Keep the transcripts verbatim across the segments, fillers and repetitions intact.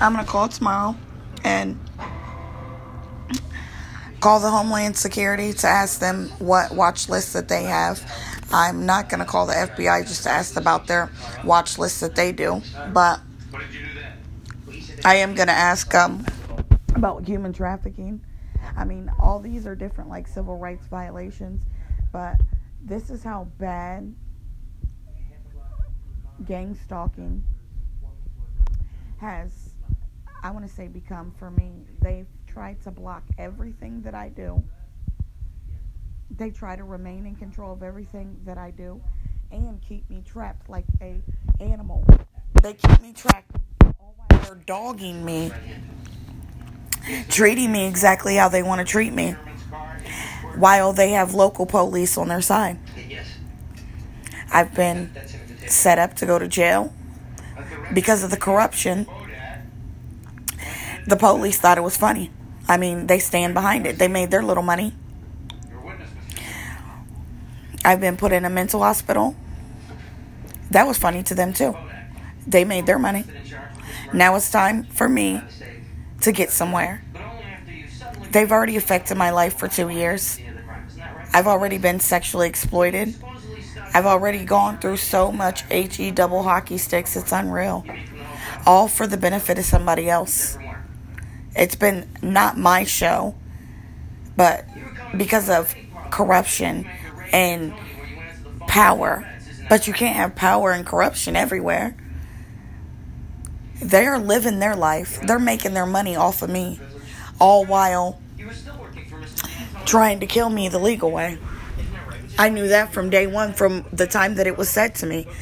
I'm going to call tomorrow and call the Homeland Security to ask them what watch lists that they have. I'm not going to call the F B I just to ask about their watch lists that they do. But I am going to ask um, about human trafficking. I mean, all these are different, like, civil rights violations. But this is how bad gang stalking has, I want to say, become for me. They've tried to block everything that I do. They try to remain in control of everything that I do and keep me trapped like a animal. They keep me trapped all while they're dogging me, treating me exactly how they want to treat me, while they have local police on their side. I've been set up to go to jail because of the corruption. The police thought it was funny. I mean, they stand behind it. They made their little money. I've been put in a mental hospital. That was funny to them too. They made their money. Now it's time for me to get somewhere. They've already affected my life for two years. I've already been sexually exploited. I've already gone through so much H E double hockey sticks, it's unreal. All for the benefit of somebody else. It's been not my show, but because of corruption and power. But you can't have power and corruption everywhere. They're living their life. They're making their money off of me, all while trying to kill me the legal way. I knew that from day one, from the time that it was said to me.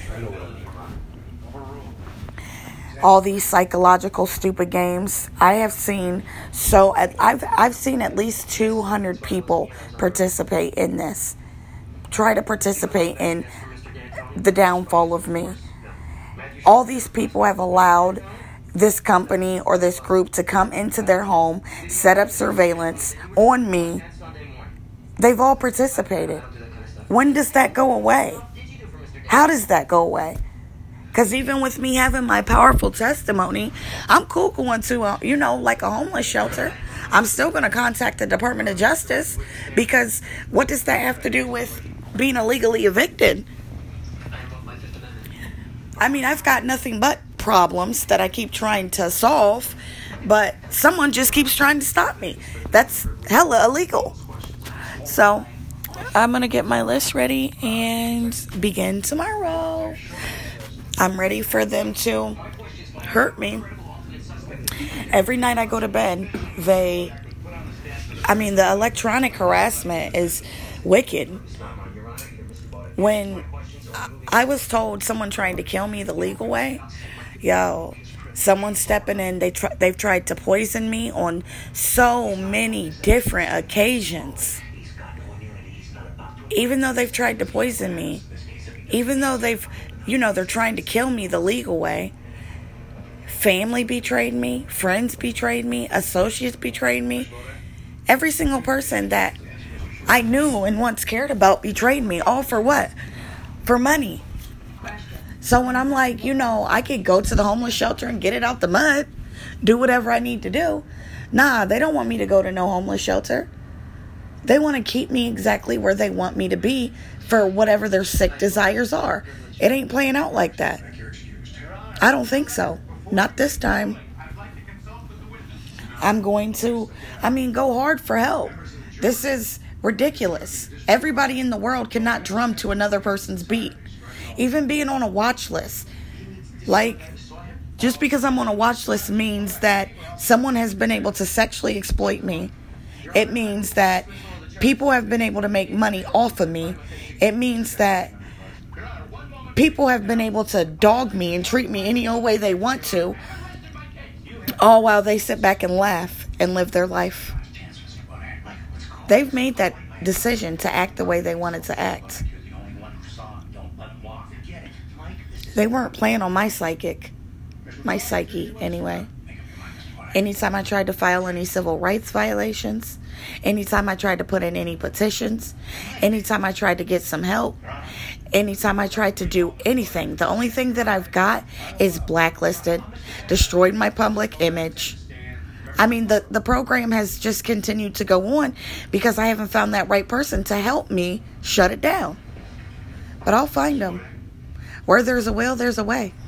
All these psychological stupid games. I have seen so I've I've seen at least two hundred people participate in this. Try to participate in the downfall of me. All these people have allowed this company or this group to come into their home, set up surveillance on me. They've all participated. When does that go away? How does that go away? Because even with me having my powerful testimony, I'm cool going to, a, you know, like a homeless shelter. I'm still going to contact the Department of Justice, because what does that have to do with being illegally evicted? I mean, I've got nothing but problems that I keep trying to solve, but someone just keeps trying to stop me. That's hella illegal. So I'm going to get my list ready and begin tomorrow. I'm ready for them to hurt me. Every night I go to bed, they, I mean, the electronic harassment is wicked. When I was told someone trying to kill me the legal way, yo, someone stepping in, they try, they've tried to poison me on so many different occasions. Even though they've tried to poison me, even though they've, you know, they're trying to kill me the legal way, family betrayed me, friends betrayed me, associates betrayed me. Every single person that I knew and once cared about betrayed me. All for what? For money. So when I'm like, you know, I could go to the homeless shelter and get it out the mud, do whatever I need to do. Nah, they don't want me to go to no homeless shelter. They want to keep me exactly where they want me to be for whatever their sick desires are. It ain't playing out like that. I don't think so. Not this time. I'm going to, I mean, go hard for help. This is ridiculous. Everybody in the world cannot drum to another person's beat. Even being on a watch list. Like, just because I'm on a watch list means that someone has been able to sexually exploit me. It means that people have been able to make money off of me. It means that people have been able to dog me and treat me any old way they want to, all while they sit back and laugh and live their life. They've made that decision to act the way they wanted to act. They weren't playing on my psychic, my psyche anyway. Anytime I tried to file any civil rights violations, Anytime I tried to put in any petitions, anytime I tried to get some help, anytime I tried to do anything, the only thing that I've got is blacklisted, destroyed my public image. I mean, the, the program has just continued to go on because I haven't found that right person to help me shut it down. But I'll find them. Where there's a will, there's a way.